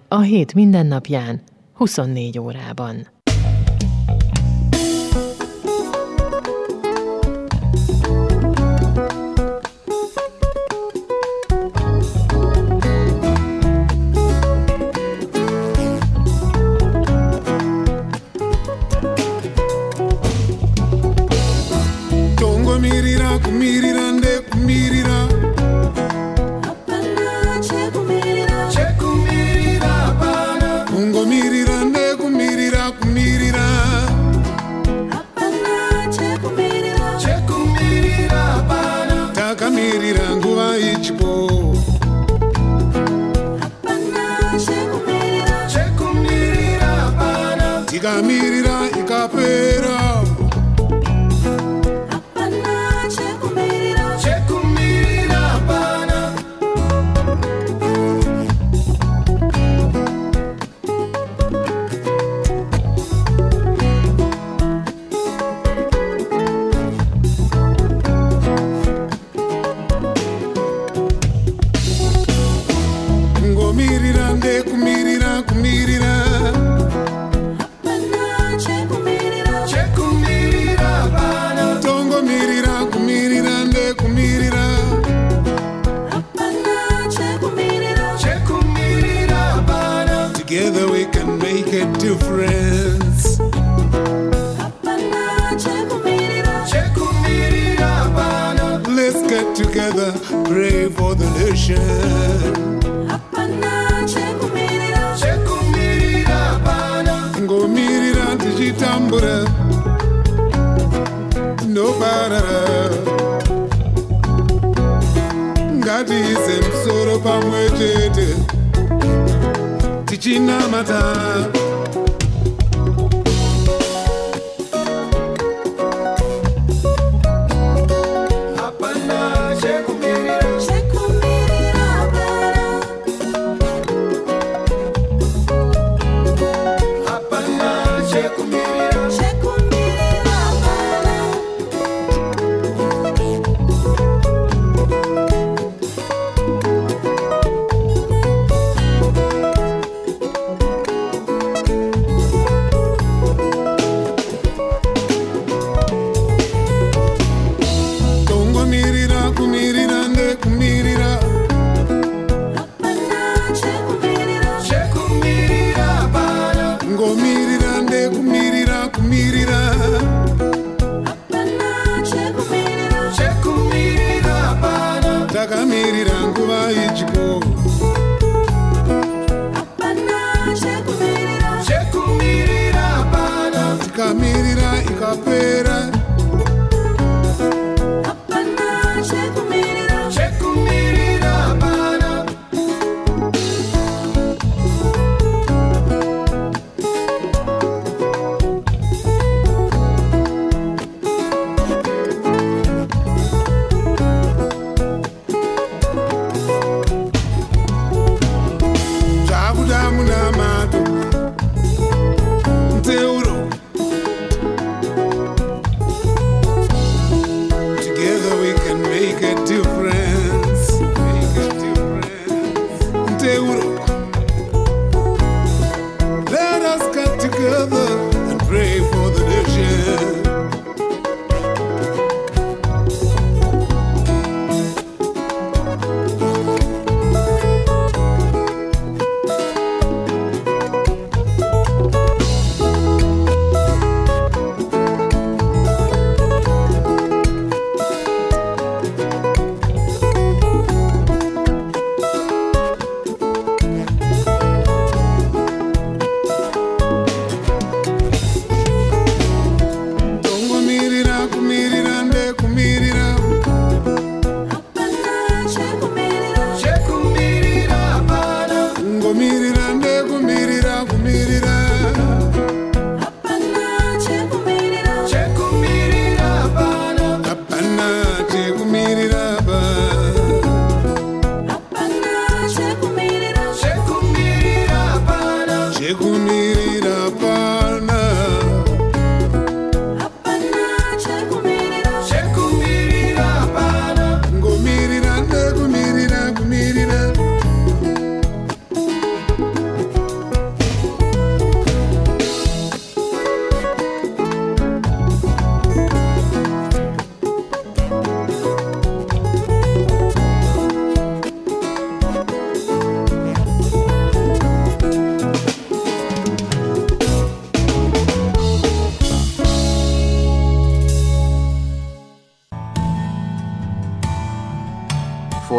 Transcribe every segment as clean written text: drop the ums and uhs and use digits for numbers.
A hét mindennapján, 24 órában.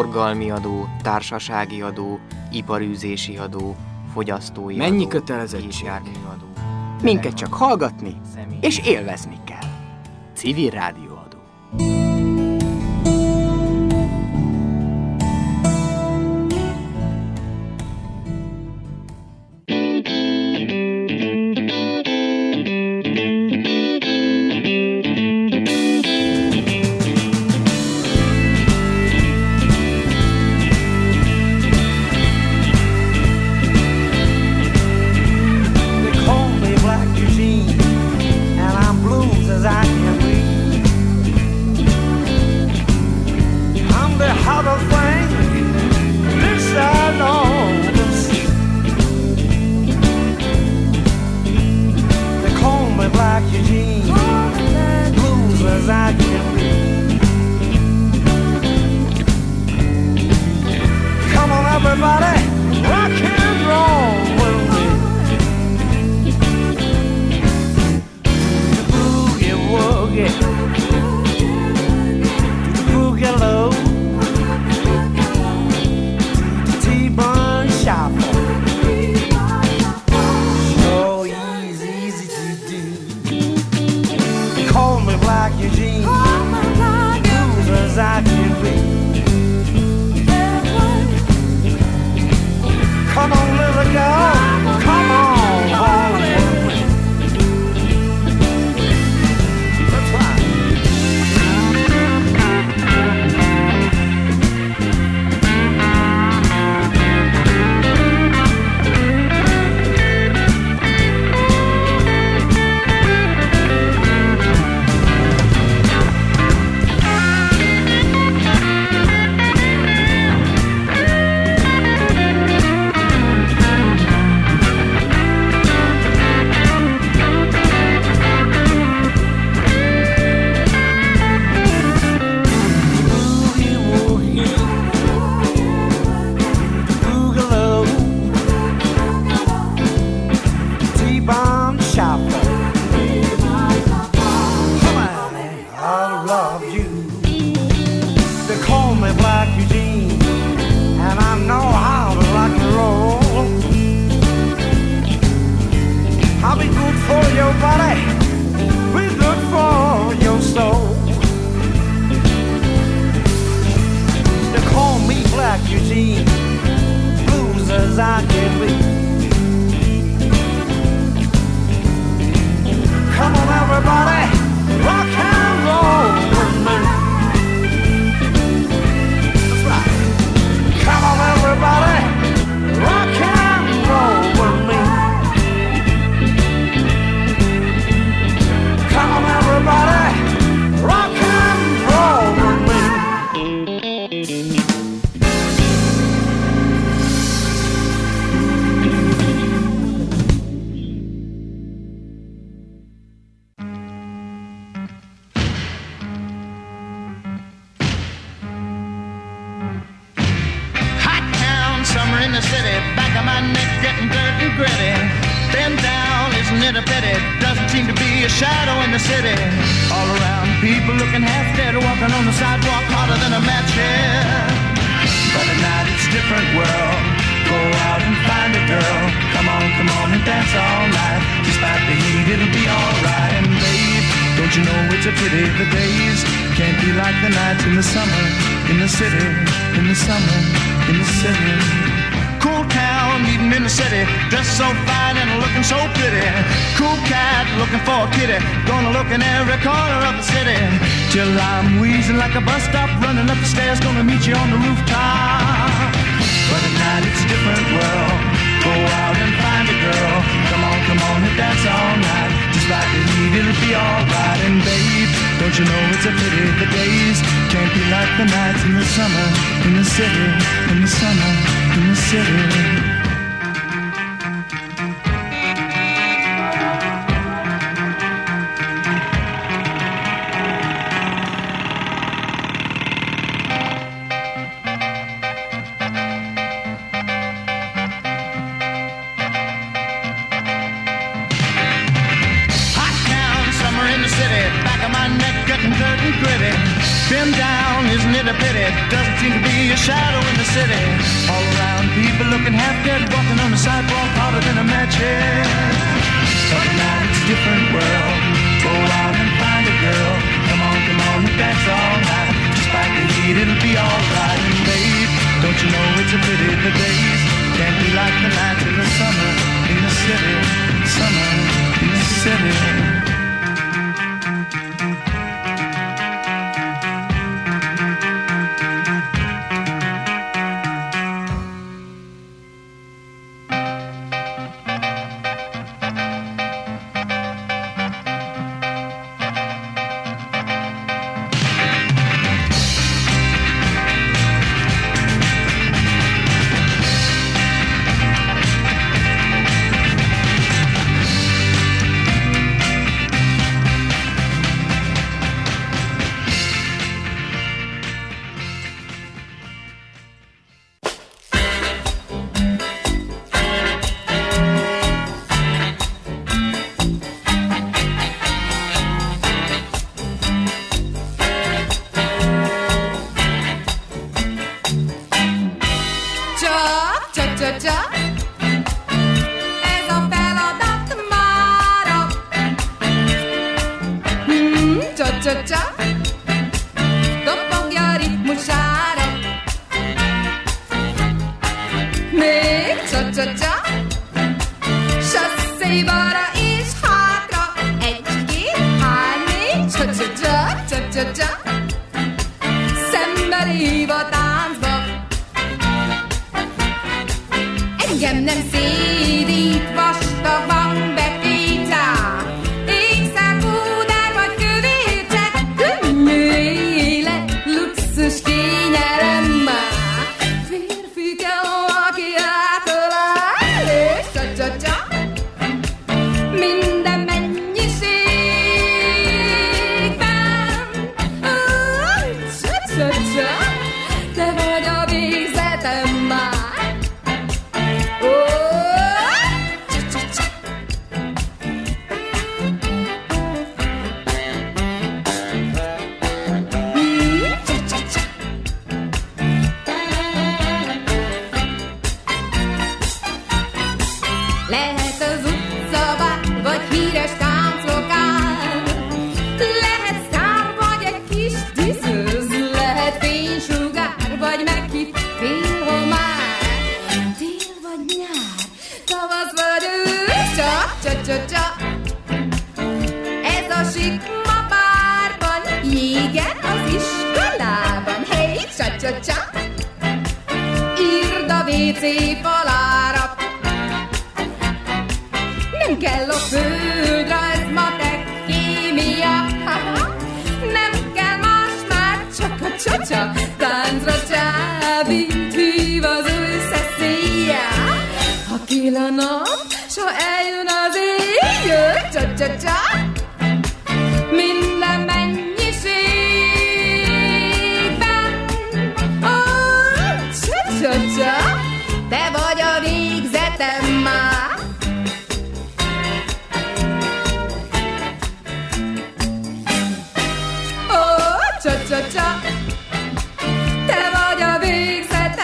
forgalmi adó, társasági adó, iparűzési adó, fogyasztói Mennyi adó, kötelezettség? gépjárműadó. Minket csak hallgatni Személy- és élvezni kell. Civil rádióadó. Been down, isn't it a pity? Doesn't seem to be a shadow in the city. All around, people looking half dead, walking on the sidewalk harder than a match head. But now it's a different world. Go out and find a girl. Come on, and dance all night. Despite the heat, it'll be alright. And babe, don't you know it's a pity the days can't be like the nights in the summer in the city. Summer in the city. Dobogja ritmusára. Még csa-csa-csa, sasszé balra és hátra. Egy, két, hány, csa-csa-csa, csa-csa-csa. Szembe lév a táncba. Engem nem szédít vastagon betétá. Ékszer, púder vagy kövércse. Könnyű élet, luxus kényelem már. Férfi kell, aki átölel. És csa-csa-csa, minden mennyiségben. Csa-csa-csa, te vagy a végzetem már. Lehet az utcabár, vagy híres tánclokál. Lehet sztár, vagy egy kis diszőz. Lehet fénysugár, vagy meghitt félhomár. Tél vagy nyár, tavasz vagy ősz. Csa-csa-csa-csa, ez a sikma bárban. Jégen az iskolában. Hey, csa-csa-csa, írd a WC falára. Nem kell a földrajz, matek, kémia. Nem kell más, már csak a csa-csa. Táncra csábít, hív az új szeszélye. Ha kill a nap, s ha eljön az éj, csa-csa-csa, minden mennyiségben. Csa-csa-csa, te vagy a végzetem már. Csa-csa-csa, te vagy a végzetem.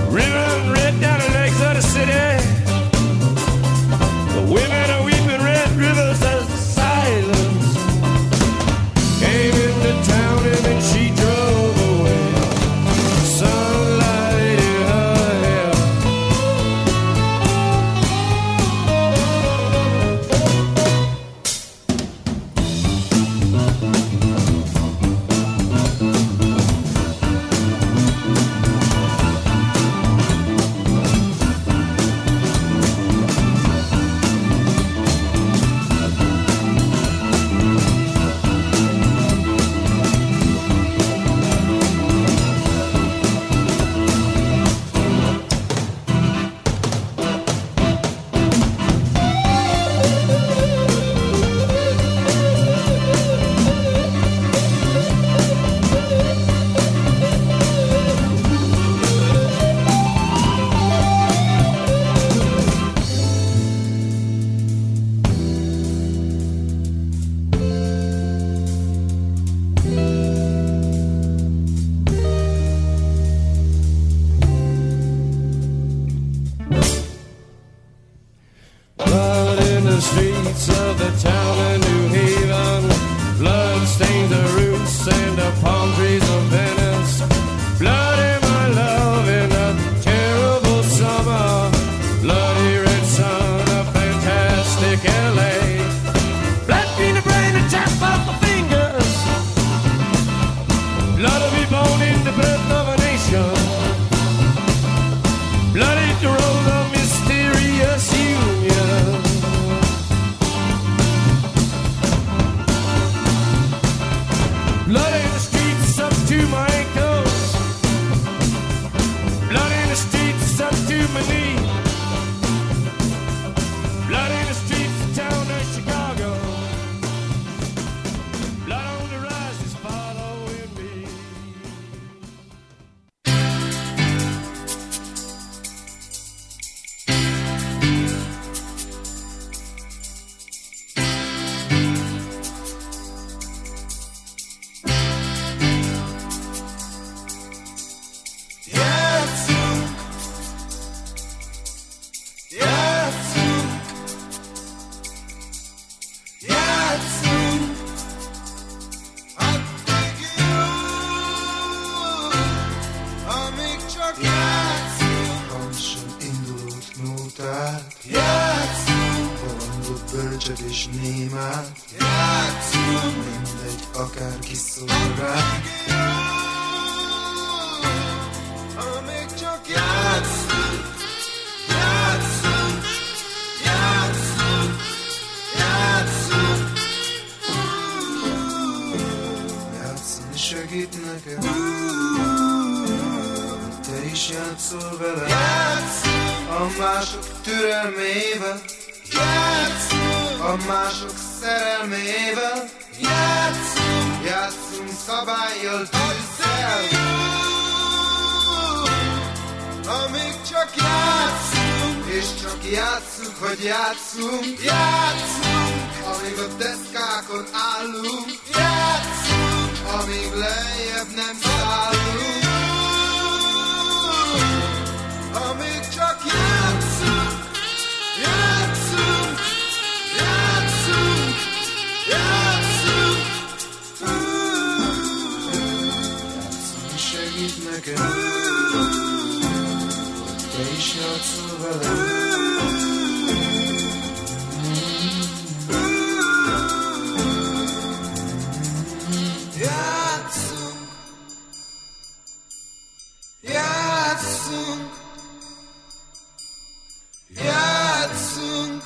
River red down the legs of the city. The women are weeping red to my knees. Blood in the streets of town of Chicago. Blood on the rise is following me. És némát játszunk, mindegy, akárki szól rá. Amíg csak játszunk, játszunk, játszunk, játszunk. Játszani segít nekem, te is játszol vele. Játszunk a mások türelmével, játszunk a mások szerelmével, játszunk, játszunk szabállyal, tűzzel. Amíg csak játszunk, és csak játszunk, hogy játszunk, játszunk. Amíg a deszkákon állunk, játszunk. Amíg lejjebb nem szállunk, amíg csak játszunk, játszunk. Játszunk, játszunk. Játszani segít nekem, hogy te is játszol velem. Játszunk, játszunk, játszunk.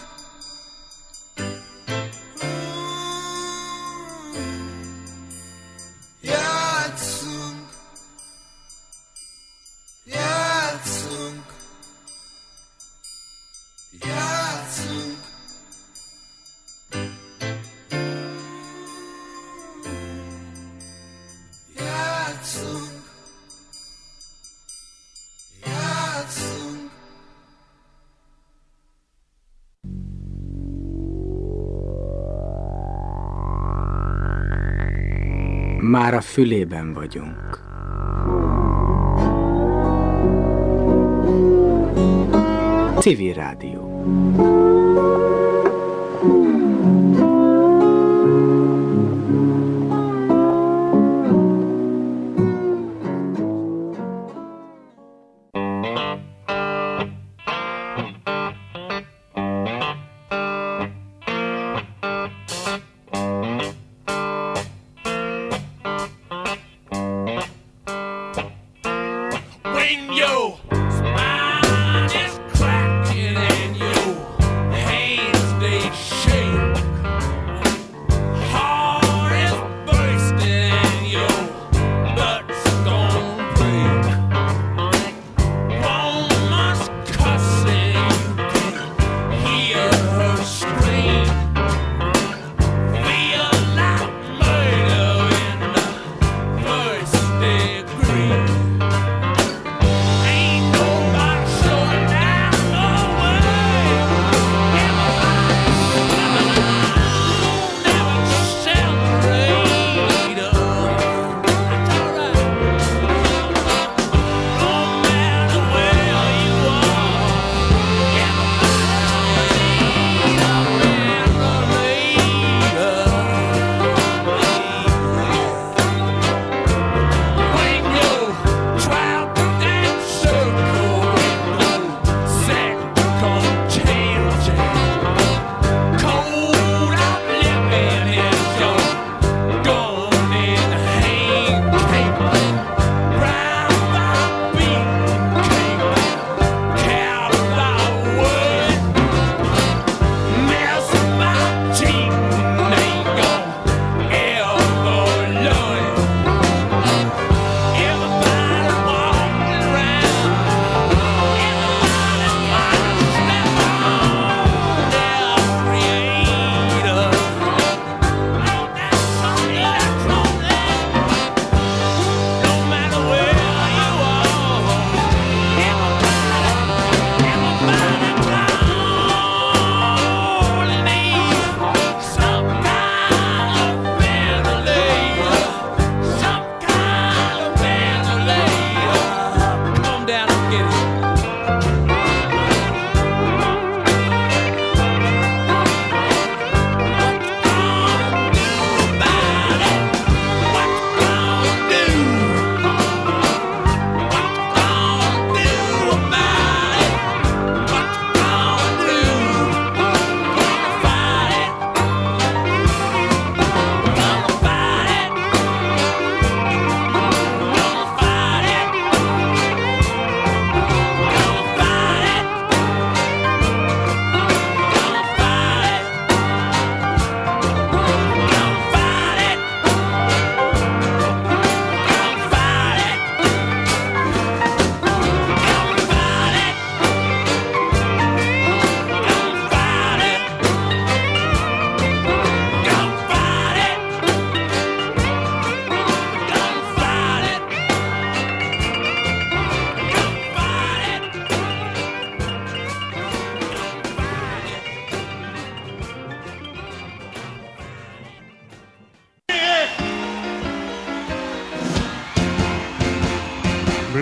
Játszunk, játszunk, játszunk. Játszunk, játszunk. Már a fülében vagyunk. Civil Rádió. Ain't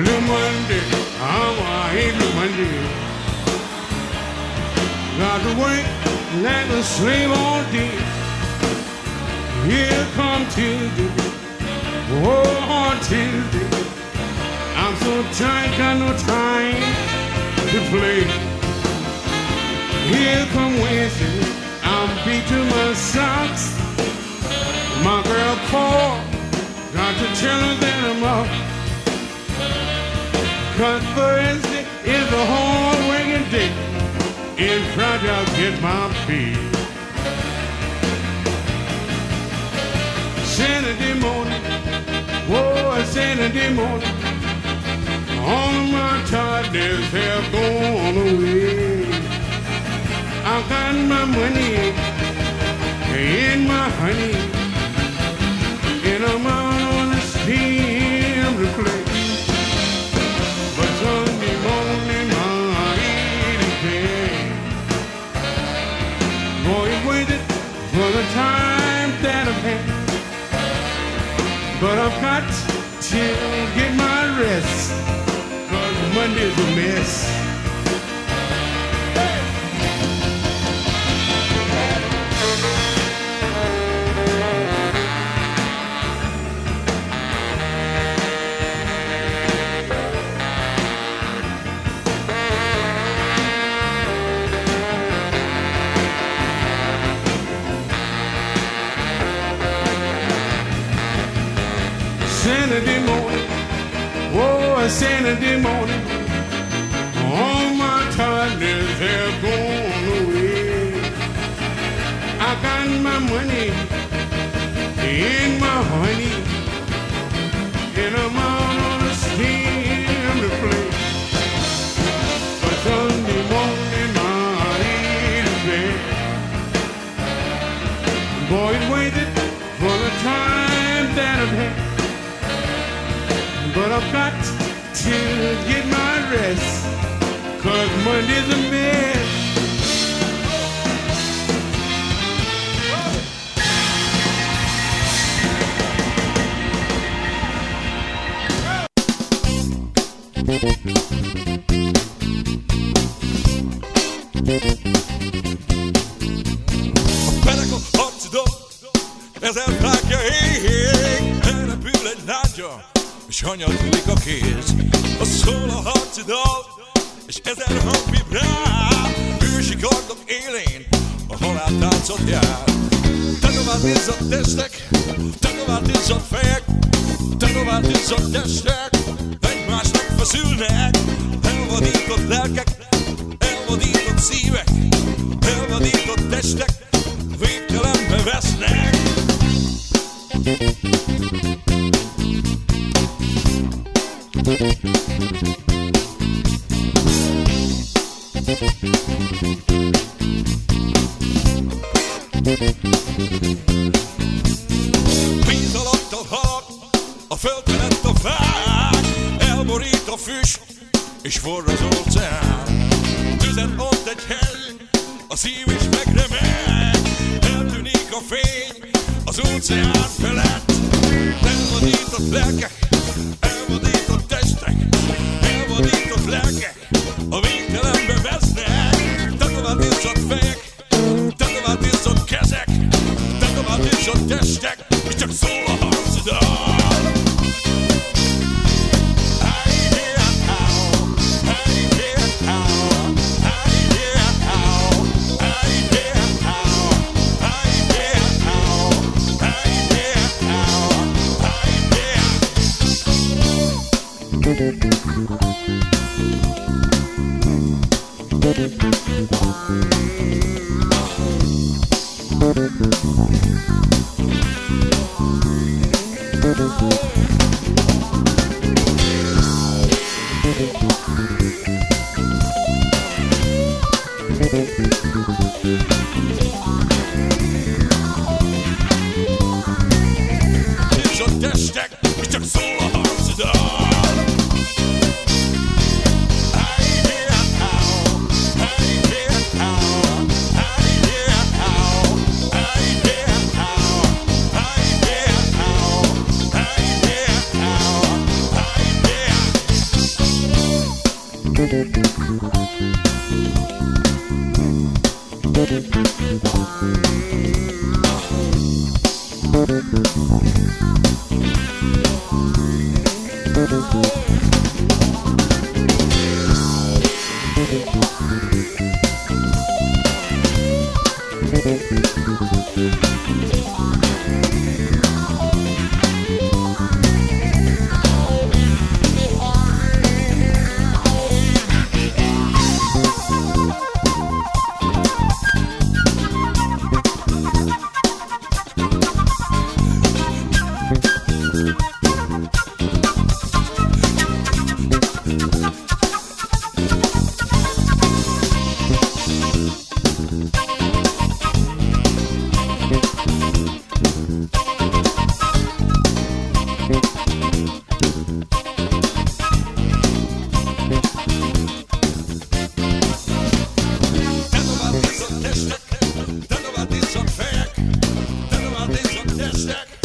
Blue Monday, I hate Blue Monday. Got to work like a slave all day. Here come Tuesday, oh Tuesday. I'm so tired, got no time to play. Here come Wednesday, I'm beat to my socks. My girl called, got to tell her that I'm up. 'Cause Thursday is a hard working day. And Friday I'll get my pay. Saturday morning, oh Saturday morning, all of my tiredness have gone away. I got my money and my honey, and I'm out on the steam to play. But Sunday morning my head is bad. Boy, waited for the time that I've had, but I've got to get my rest, 'cause Monday's a mess. Saturday morning, oh Saturday morning, all my tiredness have gone away. I got my money and my honey, and I'm out on the steam to play. But Sunday morning my head is bad. Boy, waited for the time that I've had, but I've got to get my rest, 'cause Monday's a mess. Pentekel Amsterdam, ezer rákja ég, elrepül egy lángya, és hanyadik a kéz. A szól a harci dal, és ezer hang vibrál, ősi gardok élén a haláltáncot jár. Tetovált izzadt testek, tetovált izzadt fejek, tetovált izzadt testek, egymásnak feszülnek. Elvadított lelkek, elvadított szívek, elvadított testek, végtelenbe vesznek. Víz alatt a halak, a föld felett a fák, elborít a füst, és forr az óceán. Tüzet ott egy hely, a szív is megremeg, eltűnik a fény az óceán felett. Elvadított lelkek, elvadított testek, elvadított lelkek, a végtelenbe vesznek. Tetovált izzadt fejek, tetovált izzadt kezek, tetovált izzadt testek, és csak szól a harci dal. És a testek, és csak szól a harci dal. Testek, de növelni a fejek, de növelni a testek.